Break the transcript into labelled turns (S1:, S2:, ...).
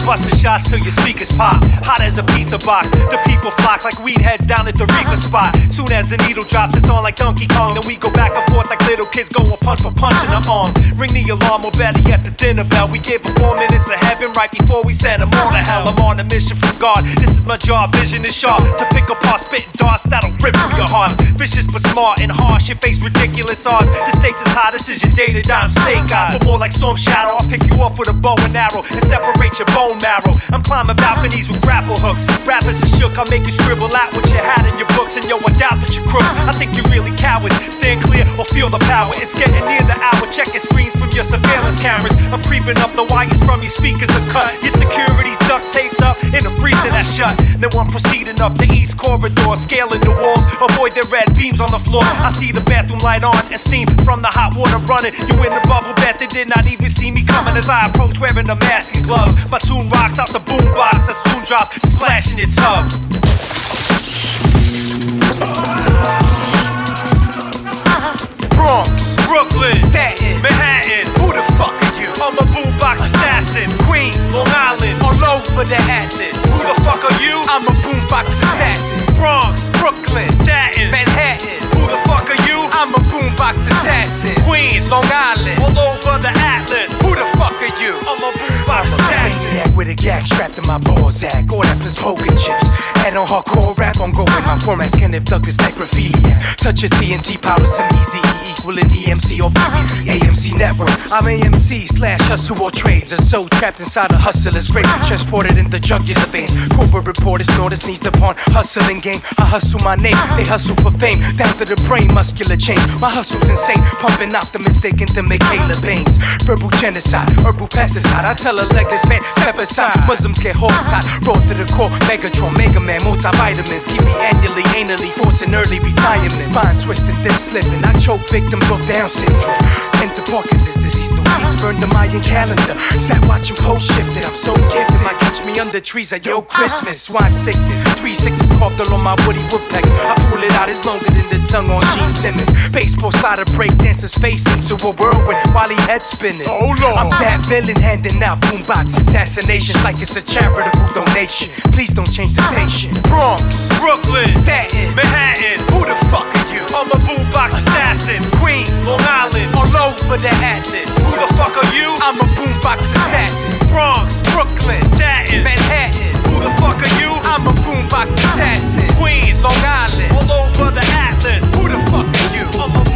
S1: busting shots till your speakers pop. Hot as a pizza box. The people flock like weed heads down at the Reefer spot. Soon as the needle drops, it's on like Donkey Kong. Then we go back and forth like little kids going punch for punch in the arm. Ring the alarm, or better yet, the dinner bell. We gave them 4 minutes of heaven right before we sent them all to hell. I'm on a mission from God. This is my job, vision is sharp. To pick apart spitting darts that'll rip through your hearts. Vicious but smart and harsh, you face ridiculous odds. The stakes is high, this is your day to die, I'm snake eyes. But more like Storm Shadow, I'll pick you off with a bow and arrow and separate your bone marrow. I'm climbing balconies with grapple hooks. Rappers are shook, I'll make you scribble out what you had in your books. And yo, I doubt that you're crooks. I think you're really cowards. Stand clear or feel the power. It's getting near the hour. Check your screens from your surveillance cameras. I'm creeping up, the wires from your speakers are cut. Your security's duct taped up in a freezer that's shut. Then I'm proceeding up the east corridor, scaling the walls, avoid the red beams on the floor. I see the bathroom light on and steam from the hot water running. You in the bubble bath, they did not even see me coming as I approach wearing the mask and gloves. My tune rocks out the boombox that soon drops, splashing its hub. Bronx, Brooklyn, Staten, Manhattan. Who the fuck are you? I'm a boombox assassin. Queens, Long Island, all over the atlas. Who the fuck are you? I'm a boombox assassin. Bronx, Brooklyn, Staten, Manhattan. Who the fuck are you? I'm a boombox assassin. Queens, Long Island, all over the atlas. Who the fuck are you? I'm a boombox assassin.
S2: Maniac with a gag strapped to my ballsack. All that plus poker chips. And on hardcore rap, I'm going my format's Kenneth Douglas like graffiti. Touch a TNT powder, some easy equaling EMC or BBC, AMC networks. I'm AMC / hustle or trades. A soul trapped inside a hustler's grave. Transported in the jugular veins. Corporate reporters notice needs the pawn. Hustling game, I hustle my name. They hustle for fame. Down to the brain, muscular change. My hustle's insane. Pumping out the mistaken to make Caleb Baines. Verbal genocide, herbal pesticide. I tell a legless man, step aside. Muslims get hog-tied. Raw to the core, Megatron, Mega Man, multivitamins. Keep me annually, forcing early retirement. Spine twisting, then slipping. I choke victims of Down syndrome. And the Parkinson's disease, the weeds burned the Mayan calendar. Sat watching post shifted, I'm so gifted. Might catch me under trees at yo Christmas. Swine sickness, 3 6s carved all on my woody woodpecker. I pull it out, it's longer than the tongue on Gene Simmons. Baseball slider breakdancers face into a whirlwind while he head spinning. Oh Lord, I'm that villain handing out boombox assassinations like it's a charitable donation. Please don't change the station. Bronx,
S1: Brooklyn,
S2: Staten,
S1: Manhattan.
S2: Who the fuck are you?
S1: I'm a boombox assassin.
S2: Queens,
S1: Long Island,
S2: all over the atlas.
S1: Who the fuck are you?
S2: I'm a boombox assassin.
S1: Bronx,
S2: Brooklyn,
S1: Staten,
S2: Manhattan.
S1: Who the fuck are you?
S2: I'm a boombox assassin.
S1: Queens,
S2: Long Island,
S1: all over the atlas.
S2: who the fuck are you?
S1: I'm a